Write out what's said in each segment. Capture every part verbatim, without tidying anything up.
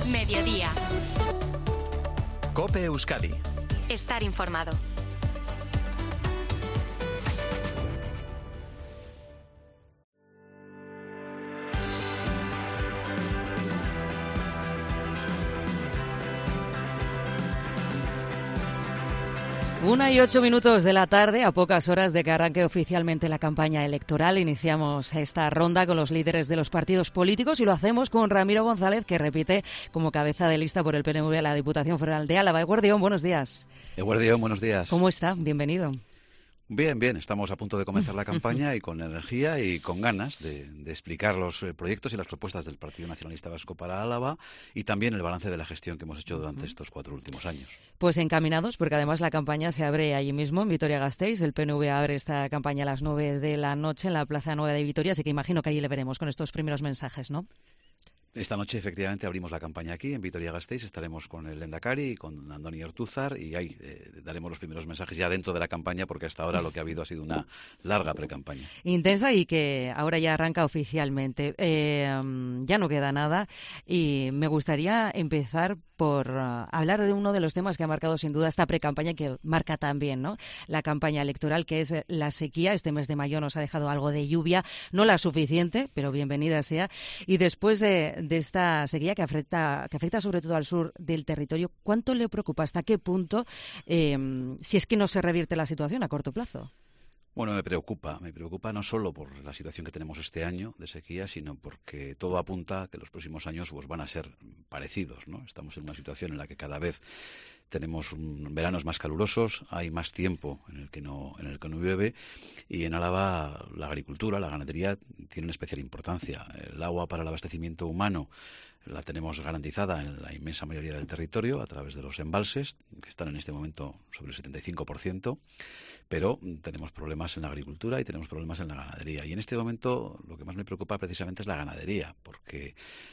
Mediodía. COPE Euskadi. Estar informado. Una y ocho minutos de la tarde, a pocas horas de que arranque oficialmente la campaña electoral. Iniciamos esta ronda con los líderes de los partidos políticos y lo hacemos con Ramiro González, que repite como cabeza de lista por el P N V a la Diputación Foral de Álava. Eguardión, buenos días. Eguardión, buenos días. ¿Cómo está? Bienvenido. Bien, bien, estamos a punto de comenzar la campaña y con energía y con ganas de, de explicar los eh, proyectos y las propuestas del Partido Nacionalista Vasco para Álava y también el balance de la gestión que hemos hecho durante estos cuatro últimos años. Pues encaminados, porque además la campaña se abre allí mismo, en Vitoria-Gasteiz. El P N V abre esta campaña a las nueve de la noche en la Plaza Nueva de Vitoria, así que imagino que allí le veremos con estos primeros mensajes, ¿no? Esta noche, efectivamente, abrimos la campaña aquí, en Vitoria-Gasteiz. Estaremos con el Lehendakari y con Andoni Ortúzar y ahí eh, daremos los primeros mensajes ya dentro de la campaña, porque hasta ahora lo que ha habido ha sido una larga precampaña. Intensa y que ahora ya arranca oficialmente. Eh, ya no queda nada y me gustaría empezar por uh, hablar de uno de los temas que ha marcado sin duda esta precampaña, que marca también, ¿no?, la campaña electoral, que es la sequía. Este mes de mayo nos ha dejado algo de lluvia, no la suficiente, pero bienvenida sea. Y después de, de esta sequía que afecta, que afecta sobre todo al sur del territorio, ¿cuánto le preocupa? ¿Hasta qué punto, eh, si es que no se revierte la situación a corto plazo? Bueno, me preocupa, me preocupa no solo por la situación que tenemos este año de sequía, sino porque todo apunta a que los próximos años pues, van a ser parecidos, ¿no? Estamos en una situación en la que cada vez tenemos un, veranos más calurosos, hay más tiempo en el que no en el que no llueve, y en Álava la agricultura, la ganadería tienen especial importancia. El agua para el abastecimiento humano la tenemos garantizada en la inmensa mayoría del territorio a través de los embalses, que están en este momento sobre el setenta y cinco por ciento, pero tenemos problemas en la agricultura y tenemos problemas en la ganadería. Y en este momento lo que más me preocupa precisamente es la ganadería, porque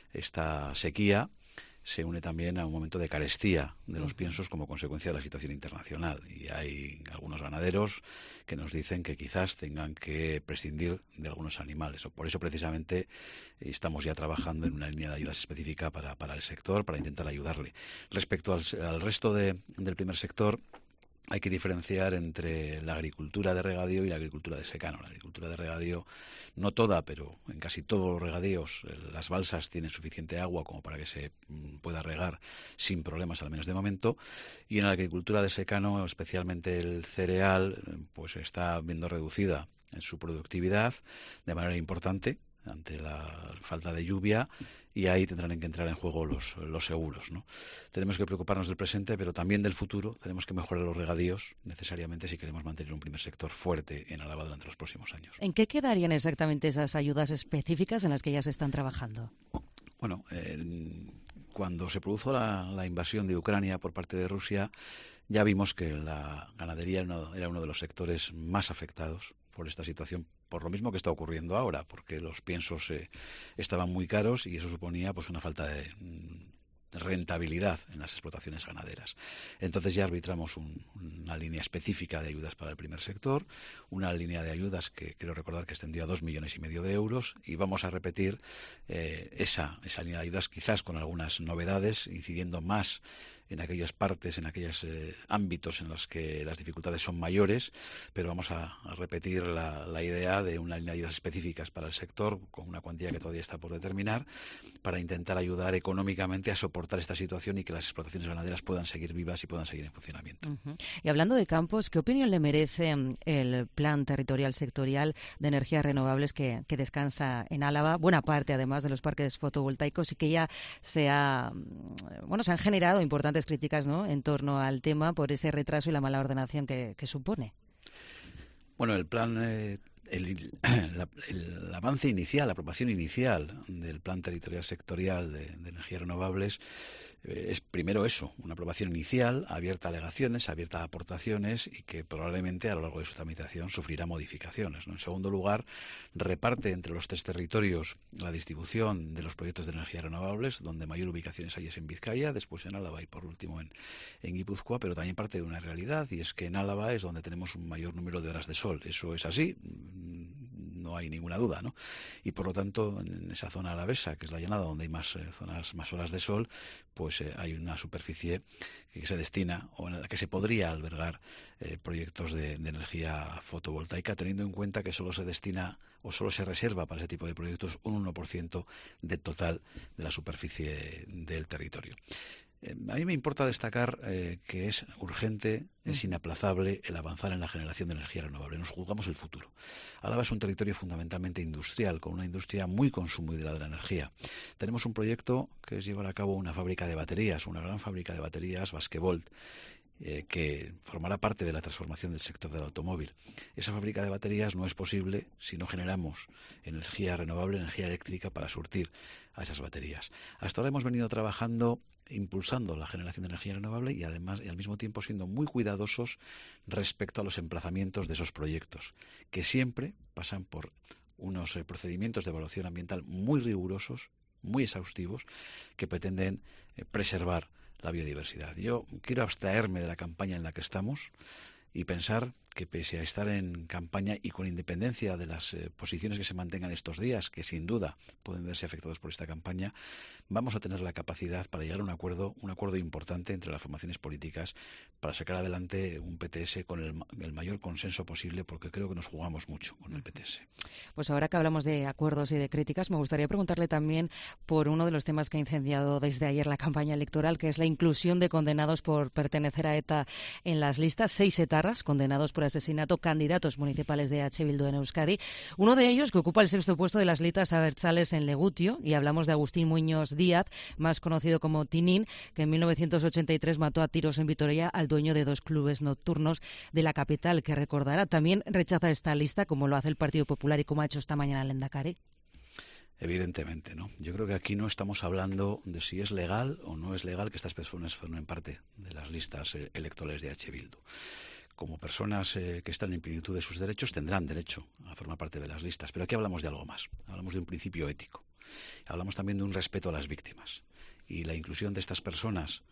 esta sequía se une también a un momento de carestía de los piensos como consecuencia de la situación internacional. Y hay algunos ganaderos que nos dicen que quizás tengan que prescindir de algunos animales. Por eso, precisamente, estamos ya trabajando en una línea de ayudas específica para, para el sector, para intentar ayudarle. Respecto al, al resto de, del primer sector, hay que diferenciar entre la agricultura de regadío y la agricultura de secano. La agricultura de regadío, no toda, pero en casi todos los regadíos, las balsas tienen suficiente agua como para que se pueda regar sin problemas, al menos de momento. Y en la agricultura de secano, especialmente el cereal, pues está viendo reducida en su productividad de manera importante ante la falta de lluvia, y ahí tendrán que entrar en juego los, los seguros, ¿no? Tenemos que preocuparnos del presente, pero también del futuro. Tenemos que mejorar los regadíos necesariamente si queremos mantener un primer sector fuerte en Álava durante los próximos años. ¿En qué quedarían exactamente esas ayudas específicas en las que ya se están trabajando? Bueno, eh, cuando se produjo la, la invasión de Ucrania por parte de Rusia, ya vimos que la ganadería era uno, era uno de los sectores más afectados por esta situación, por lo mismo que está ocurriendo ahora, porque los piensos eh, estaban muy caros y eso suponía pues una falta de mm, rentabilidad en las explotaciones ganaderas. Entonces ya arbitramos un, una línea específica de ayudas para el primer sector, una línea de ayudas que quiero recordar que extendió a dos millones y medio de euros, y vamos a repetir eh, esa, esa línea de ayudas, quizás con algunas novedades, incidiendo más en aquellas partes, en aquellos eh, ámbitos en los que las dificultades son mayores, pero vamos a, a repetir la, la idea de una línea de ayudas específicas para el sector, con una cuantía que todavía está por determinar, para intentar ayudar económicamente a soportar esta situación y que las explotaciones ganaderas puedan seguir vivas y puedan seguir en funcionamiento. Uh-huh. Y hablando de campos, ¿qué opinión le merece el Plan Territorial Sectorial de Energías Renovables que, que descansa en Álava? Buena parte, además, de los parques fotovoltaicos, y que ya se, ha, bueno, se han generado importantes críticas, ¿no?, en torno al tema por ese retraso y la mala ordenación que, que supone. Bueno, el plan, eh, el, la, el avance inicial, la aprobación inicial del Plan Territorial Sectorial de, de Energías Renovables eh, es primero eso, una aprobación inicial, abierta a alegaciones, abierta a aportaciones, y que probablemente a lo largo de su tramitación sufrirá modificaciones, ¿no? En segundo lugar, reparte entre los tres territorios la distribución de los proyectos de energías renovables, donde mayor ubicaciones hay es en Vizcaya, después en Álava y por último en, en Guipúzcoa, pero también parte de una realidad, y es que en Álava es donde tenemos un mayor número de horas de sol. Eso es así. no hay ninguna duda, ¿no? Y por lo tanto, en esa zona alavesa, que es la llanada, donde hay más eh, zonas, más horas de sol, pues eh, hay una superficie que se destina o en la que se podría albergar eh, proyectos de, de energía fotovoltaica, teniendo en cuenta que solo se destina o solo se reserva para ese tipo de proyectos un uno por ciento del total de la superficie del territorio. A mí me importa destacar eh, que es urgente, es inaplazable el avanzar en la generación de energía renovable. Nos jugamos el futuro. Álava es un territorio fundamentalmente industrial, con una industria muy consumidora de la energía. Tenemos un proyecto que es llevar a cabo una fábrica de baterías, una gran fábrica de baterías, Basquevolt, eh, que formará parte de la transformación del sector del automóvil. Esa fábrica de baterías no es posible si no generamos energía renovable, energía eléctrica para surtir a esas baterías. Hasta ahora hemos venido trabajando impulsando la generación de energía renovable y además y al mismo tiempo siendo muy cuidadosos respecto a los emplazamientos de esos proyectos, que siempre pasan por unos eh, procedimientos de evaluación ambiental muy rigurosos, muy exhaustivos, que pretenden eh, preservar la biodiversidad. Yo quiero abstraerme de la campaña en la que estamos y pensar que pese a estar en campaña y con independencia de las eh, posiciones que se mantengan estos días, que sin duda pueden verse afectados por esta campaña, vamos a tener la capacidad para llegar a un acuerdo, un acuerdo importante entre las formaciones políticas para sacar adelante un P T S con el, el mayor consenso posible, porque creo que nos jugamos mucho con el P T S. Pues ahora que hablamos de acuerdos y de críticas, me gustaría preguntarle también por uno de los temas que ha incendiado desde ayer la campaña electoral, que es la inclusión de condenados por pertenecer a ETA en las listas. Seis etarras condenados por asesinato, candidatos municipales de H. Bildu en Euskadi. Uno de ellos que ocupa el sexto puesto de las listas abertzales en Legutio, y hablamos de Agustín Muñoz Díaz, más conocido como Tinín, que en mil novecientos ochenta y tres mató a tiros en Vitoria al dueño de dos clubes nocturnos de la capital, que recordará. También rechaza esta lista, como lo hace el Partido Popular y como ha hecho esta mañana el Lehendakari. Evidentemente, ¿no? Yo creo que aquí no estamos hablando de si es legal o no es legal que estas personas formen parte de las listas electorales de H. Bildu. Como personas eh, que están en plenitud de sus derechos, tendrán derecho a formar parte de las listas. Pero aquí hablamos de algo más. Hablamos de un principio ético. Hablamos también de un respeto a las víctimas. Y la inclusión de estas personas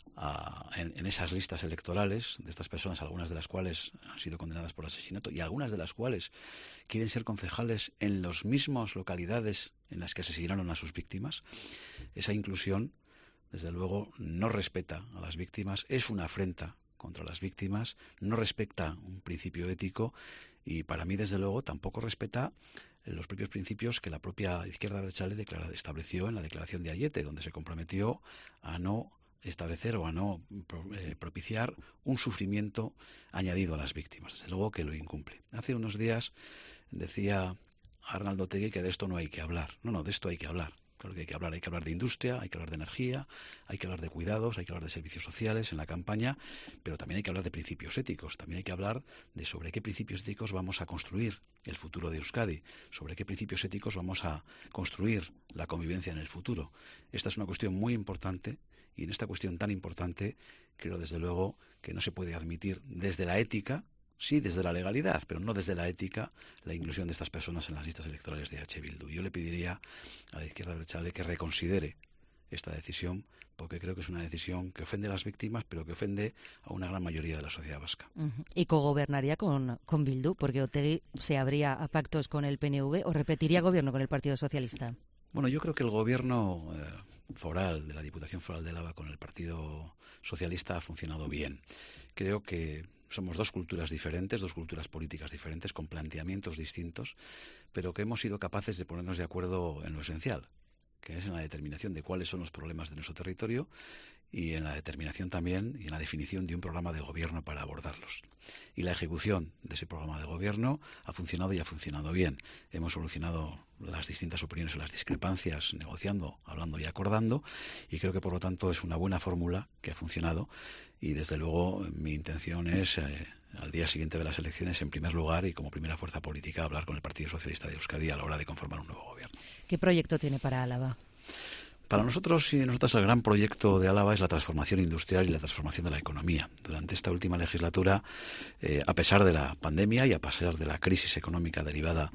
a, en, en esas listas electorales, de estas personas, algunas de las cuales han sido condenadas por asesinato y algunas de las cuales quieren ser concejales en las mismas localidades en las que asesinaron a sus víctimas, esa inclusión, desde luego, no respeta a las víctimas, es una afrenta contra las víctimas, no respeta un principio ético y para mí, desde luego, tampoco respeta los propios principios que la propia izquierda abertzale estableció en la declaración de Aiete, donde se comprometió a no establecer o a no eh, propiciar un sufrimiento añadido a las víctimas. Desde luego que lo incumple. Hace unos días decía Arnaldo Otegi que de esto no hay que hablar. No, no, de esto hay que hablar. Claro que hay que hablar, hay que hablar de industria, hay que hablar de energía, hay que hablar de cuidados, hay que hablar de servicios sociales en la campaña, pero también hay que hablar de principios éticos, también hay que hablar de sobre qué principios éticos vamos a construir el futuro de Euskadi, sobre qué principios éticos vamos a construir la convivencia en el futuro. Esta es una cuestión muy importante y en esta cuestión tan importante creo desde luego que no se puede admitir desde la ética, sí, desde la legalidad, pero no desde la ética, la inclusión de estas personas en las listas electorales de H. Bildu. Yo le pediría a la izquierda abertzale que reconsidere esta decisión, porque creo que es una decisión que ofende a las víctimas, pero que ofende a una gran mayoría de la sociedad vasca. Uh-huh. ¿Y cogobernaría con, con Bildu? Porque Otegi se abría a pactos con el P N V o repetiría gobierno con el Partido Socialista. Bueno, yo creo que el gobierno eh, foral de la Diputación Foral de Álava con el Partido Socialista ha funcionado bien. Creo que somos dos culturas diferentes, dos culturas políticas diferentes, con planteamientos distintos, pero que hemos sido capaces de ponernos de acuerdo en lo esencial, que es en la determinación de cuáles son los problemas de nuestro territorio y en la determinación también y en la definición de un programa de gobierno para abordarlos. Y la ejecución de ese programa de gobierno ha funcionado y ha funcionado bien. Hemos solucionado las distintas opiniones o las discrepancias negociando, hablando y acordando, y creo que por lo tanto es una buena fórmula que ha funcionado y desde luego mi intención es eh, al día siguiente de las elecciones, en primer lugar y como primera fuerza política, hablar con el Partido Socialista de Euskadi a la hora de conformar un nuevo gobierno. ¿Qué proyecto tiene para Álava? Para nosotros y nosotras el gran proyecto de Álava es la transformación industrial y la transformación de la economía. Durante esta última legislatura, eh, a pesar de la pandemia y a pesar de la crisis económica derivada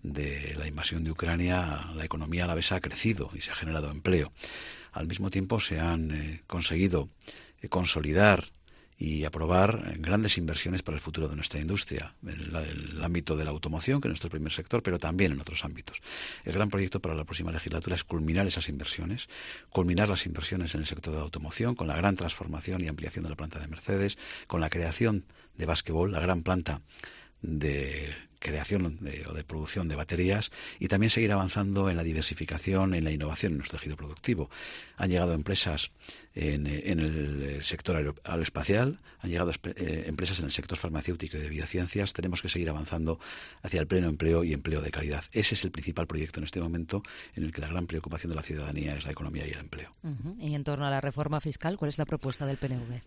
de la invasión de Ucrania, la economía alavesa ha crecido y se ha generado empleo. Al mismo tiempo se han eh, conseguido eh, consolidar y aprobar grandes inversiones para el futuro de nuestra industria, en el, el ámbito de la automoción, que es nuestro primer sector, pero también en otros ámbitos. El gran proyecto para la próxima legislatura es culminar esas inversiones, culminar las inversiones en el sector de la automoción, con la gran transformación y ampliación de la planta de Mercedes, con la creación de Basquebol, la gran planta de creación de, o de producción de baterías, y también seguir avanzando en la diversificación, en la innovación en nuestro tejido productivo. Han llegado empresas en, en el sector aero, aeroespacial, han llegado eh, empresas en el sector farmacéutico y de biociencias. Tenemos que seguir avanzando hacia el pleno empleo y empleo de calidad. Ese es el principal proyecto en este momento en el que la gran preocupación de la ciudadanía es la economía y el empleo. Uh-huh. Y en torno a la reforma fiscal, ¿cuál es la propuesta del P N V?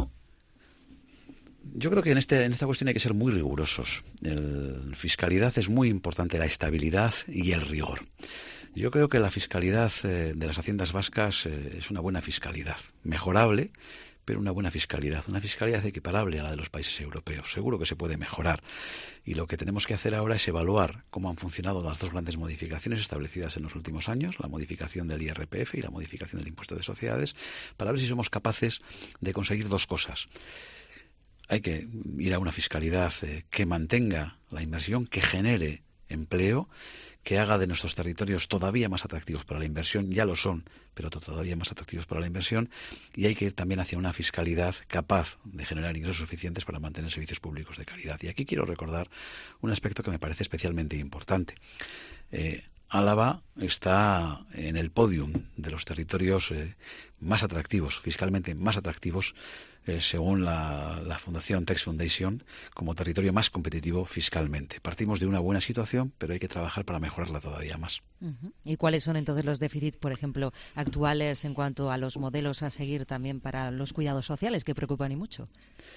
Yo creo que en, este, en esta cuestión hay que ser muy rigurosos. La fiscalidad es muy importante, la estabilidad y el rigor. Yo creo que la fiscalidad eh, de las haciendas vascas eh, es una buena fiscalidad, mejorable, pero una buena fiscalidad, una fiscalidad equiparable a la de los países europeos. Seguro que se puede mejorar. Y lo que tenemos que hacer ahora es evaluar cómo han funcionado las dos grandes modificaciones establecidas en los últimos años, la modificación del I R P F y la modificación del impuesto de sociedades, para ver si somos capaces de conseguir dos cosas. Hay que ir a una fiscalidad eh, que mantenga la inversión, que genere empleo, que haga de nuestros territorios todavía más atractivos para la inversión. Ya lo son, pero todavía más atractivos para la inversión. Y hay que ir también hacia una fiscalidad capaz de generar ingresos suficientes para mantener servicios públicos de calidad. Y aquí quiero recordar un aspecto que me parece especialmente importante. Eh, Álava está en el podium de los territorios eh, más atractivos, fiscalmente más atractivos, eh, según la, la Fundación Tax Foundation, como territorio más competitivo fiscalmente. Partimos de una buena situación, pero hay que trabajar para mejorarla todavía más. Uh-huh. ¿Y cuáles son entonces los déficits, por ejemplo, actuales en cuanto a los modelos a seguir también para los cuidados sociales, que preocupan y mucho?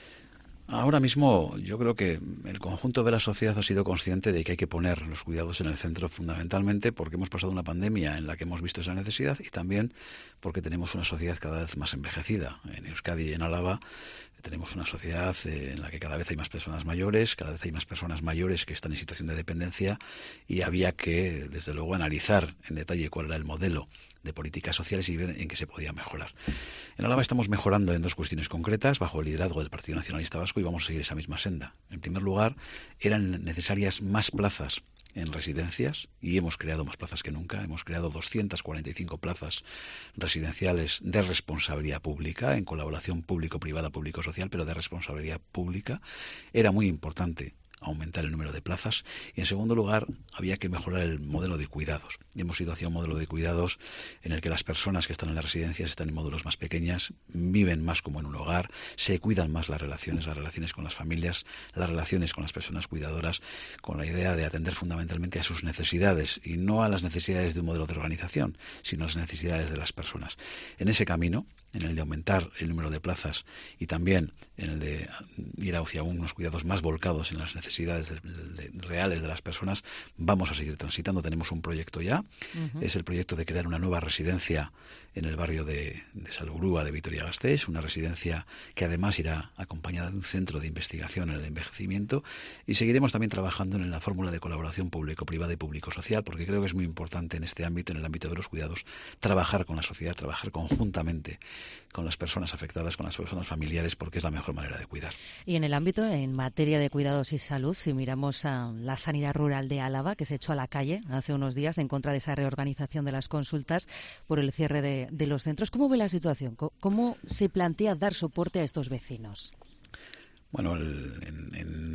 Ahora mismo yo creo que el conjunto de la sociedad ha sido consciente de que hay que poner los cuidados en el centro, fundamentalmente porque hemos pasado una pandemia en la que hemos visto esa necesidad y también porque tenemos una sociedad cada vez más envejecida. En Euskadi y en Álava tenemos una sociedad en la que cada vez hay más personas mayores, cada vez hay más personas mayores que están en situación de dependencia, y había que, desde luego, analizar en detalle cuál era el modelo de políticas sociales y ver en qué se podía mejorar. En Álava estamos mejorando en dos cuestiones concretas bajo el liderazgo del Partido Nacionalista Vasco y vamos a seguir esa misma senda. En primer lugar, eran necesarias más plazas en residencias y hemos creado más plazas que nunca. Hemos creado doscientas cuarenta y cinco plazas residenciales de responsabilidad pública, en colaboración público-privada, público-social, pero de responsabilidad pública. Era muy importante aumentar el número de plazas y, en segundo lugar, había que mejorar el modelo de cuidados. Hemos ido hacia un modelo de cuidados en el que las personas que están en las residencias están en módulos más pequeñas, viven más como en un hogar, se cuidan más las relaciones, las relaciones con las familias, las relaciones con las personas cuidadoras, con la idea de atender fundamentalmente a sus necesidades y no a las necesidades de un modelo de organización, sino a las necesidades de las personas. En ese camino, en el de aumentar el número de plazas y también en el de ir hacia unos cuidados más volcados en las necesidades necesidades de, de, de, reales de las personas, vamos a seguir transitando. Tenemos un proyecto ya, uh-huh. Es el proyecto de crear una nueva residencia en el barrio de, de Salburúa de Vitoria-Gasteiz, una residencia que además irá acompañada de un centro de investigación en el envejecimiento, y seguiremos también trabajando en la fórmula de colaboración público-privada y público-social, porque creo que es muy importante en este ámbito, en el ámbito de los cuidados, trabajar con la sociedad, trabajar conjuntamente con las personas afectadas, con las personas familiares, porque es la mejor manera de cuidar. Y en el ámbito, en materia de cuidados y salud, si miramos a la sanidad rural de Álava, que se echó a la calle hace unos días en contra de esa reorganización de las consultas por el cierre de, de los centros, ¿cómo ve la situación? ¿Cómo se plantea dar soporte a estos vecinos? Bueno, el, en,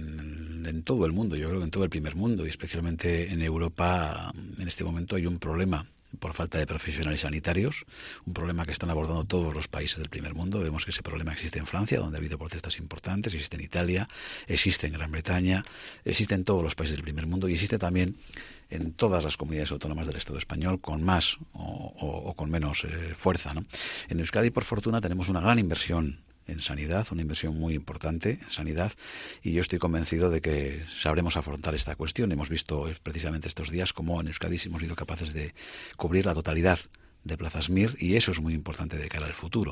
en, en todo el mundo, yo creo que en todo el primer mundo y especialmente en Europa, en este momento hay un problema por falta de profesionales sanitarios, un problema que están abordando todos los países del primer mundo. Vemos que ese problema existe en Francia, donde ha habido protestas importantes, existe en Italia, existe en Gran Bretaña, existe en todos los países del primer mundo y existe también en todas las comunidades autónomas del Estado español, con más o, o, o con menos eh, fuerza, ¿no? En Euskadi, por fortuna, tenemos una gran inversión en sanidad, una inversión muy importante en sanidad, y yo estoy convencido de que sabremos afrontar esta cuestión. Hemos visto precisamente estos días cómo en Euskadi hemos sido capaces de cubrir la totalidad de plazas M I R, y eso es muy importante de cara al futuro.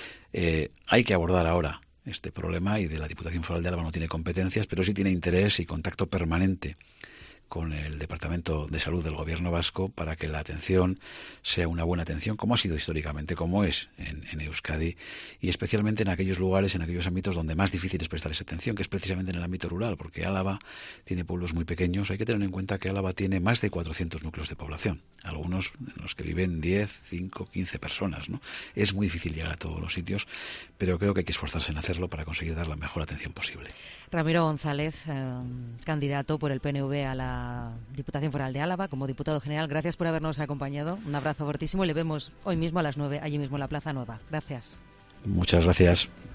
Eh, hay que abordar ahora este problema, y de la Diputación Foral de Álava no tiene competencias, pero sí tiene interés y contacto permanente con el Departamento de Salud del Gobierno vasco para que la atención sea una buena atención, como ha sido históricamente, como es en, en Euskadi, y especialmente en aquellos lugares, en aquellos ámbitos donde más difícil es prestar esa atención, que es precisamente en el ámbito rural, porque Álava tiene pueblos muy pequeños. Hay que tener en cuenta que Álava tiene más de cuatrocientos núcleos de población, algunos en los que viven diez, cinco, quince personas, ¿no? Es muy difícil llegar a todos los sitios, pero creo que hay que esforzarse en hacerlo para conseguir dar la mejor atención posible. Ramiro González, eh, candidato por el P N V a la Diputación Foral de Álava como diputado general, gracias por habernos acompañado. Un abrazo fortísimo y le vemos hoy mismo a las nueve, allí mismo en la Plaza Nueva. Gracias. Muchas gracias.